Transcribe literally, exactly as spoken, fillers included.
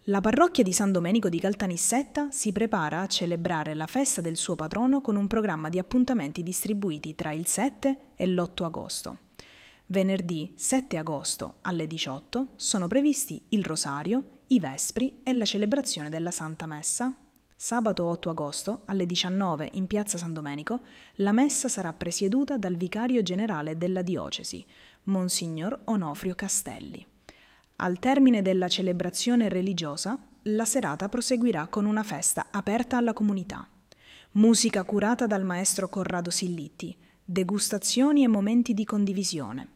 La parrocchia di San Domenico di Caltanissetta si prepara a celebrare la festa del suo patrono con un programma di appuntamenti distribuiti tra il sette e l'otto agosto. Venerdì sette agosto alle diciotto sono previsti il Rosario, i Vespri e la celebrazione della Santa Messa. Sabato otto agosto alle diciannove in piazza San Domenico la messa sarà presieduta dal vicario generale della diocesi, Monsignor Onofrio Castelli. Al termine della celebrazione religiosa, la serata proseguirà con una festa aperta alla comunità. Musica curata dal maestro Corrado Sillitti, degustazioni e momenti di condivisione.